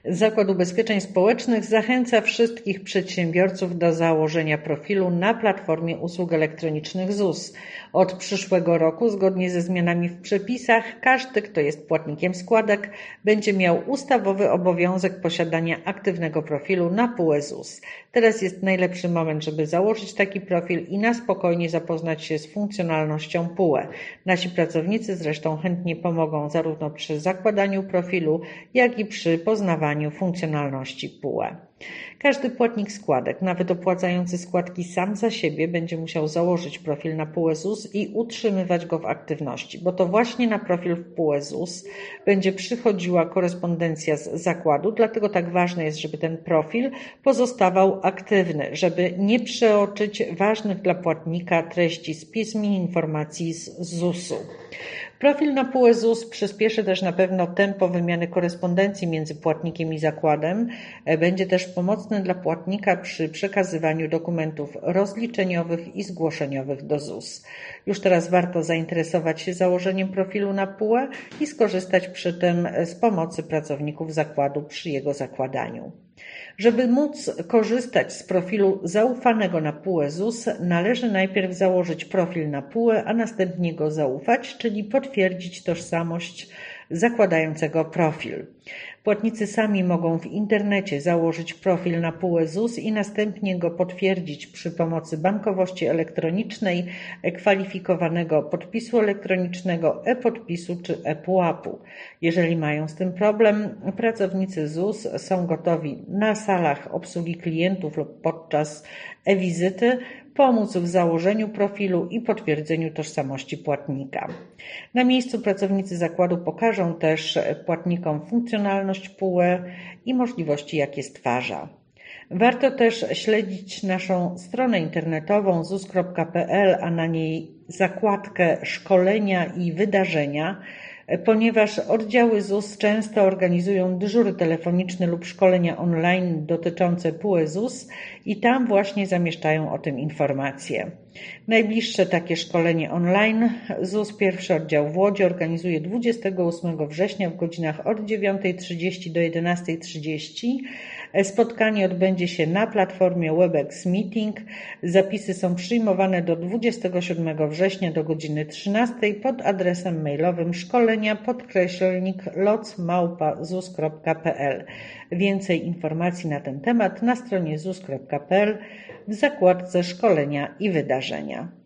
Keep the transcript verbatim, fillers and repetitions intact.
Zakład Ubezpieczeń Społecznych zachęca wszystkich przedsiębiorców do założenia profilu na platformie usług elektronicznych Z U S. Od przyszłego roku, zgodnie ze zmianami w przepisach, każdy, kto jest płatnikiem składek, będzie miał ustawowy obowiązek posiadania aktywnego profilu na P U E Z U S. Teraz jest najlepszy moment, żeby założyć taki profil i na spokojnie zapoznać się z funkcjonalnością P U E. Nasi pracownicy zresztą chętnie pomogą zarówno przy zakładaniu profilu, jak i przy poznawaniu funkcjonalności P U E. Każdy płatnik składek, nawet opłacający składki sam za siebie, będzie musiał założyć profil na P U E Z U S i utrzymywać go w aktywności, bo to właśnie na profil w P U E Z U S będzie przychodziła korespondencja z zakładu, dlatego tak ważne jest, żeby ten profil pozostawał aktywny, żeby nie przeoczyć ważnych dla płatnika treści z pism i informacji z Z U S-u. Profil na P U E Z U S przyspieszy też na pewno tempo wymiany korespondencji między płatnikiem i zakładem. Będzie też pomocny dla płatnika przy przekazywaniu dokumentów rozliczeniowych i zgłoszeniowych do Z U S. Już teraz warto zainteresować się założeniem profilu na P U E i skorzystać przy tym z pomocy pracowników zakładu przy jego zakładaniu. Żeby móc korzystać z profilu zaufanego na P U E Z U S, należy najpierw założyć profil na P U E, a następnie go zaufać, czyli potwierdzić tożsamość zakładającego profil. Płatnicy sami mogą w internecie założyć profil na P U E Z U S i następnie go potwierdzić przy pomocy bankowości elektronicznej, kwalifikowanego podpisu elektronicznego, e-podpisu czy e-pułapu. Jeżeli mają z tym problem, pracownicy Z U S są gotowi na salach obsługi klientów lub podczas e-wizyty pomóc w założeniu profilu i potwierdzeniu tożsamości płatnika. Na miejscu pracownicy zakładu pokażą też płatnikom funkcjonalność P U E i możliwości, jakie stwarza. Warto też śledzić naszą stronę internetową z u s kropka p l, a na niej zakładkę szkolenia i wydarzenia, ponieważ oddziały Z U S często organizują dyżury telefoniczne lub szkolenia online dotyczące P U E Z U S i tam właśnie zamieszczają o tym informacje. Najbliższe takie szkolenie online Z U S pierwszy oddział w Łodzi organizuje dwudziestego ósmego września w godzinach od dziewiątej trzydzieści do jedenastej trzydzieści. Spotkanie odbędzie się na platformie Webex Meeting. Zapisy są przyjmowane do dwudziestego siódmego września do godziny trzynastej pod adresem mailowym szkolenia podkreślnik loc małpa z u s kropka p l. Więcej informacji na ten temat na stronie z u s kropka p l w zakładce szkolenia i wydarzenia.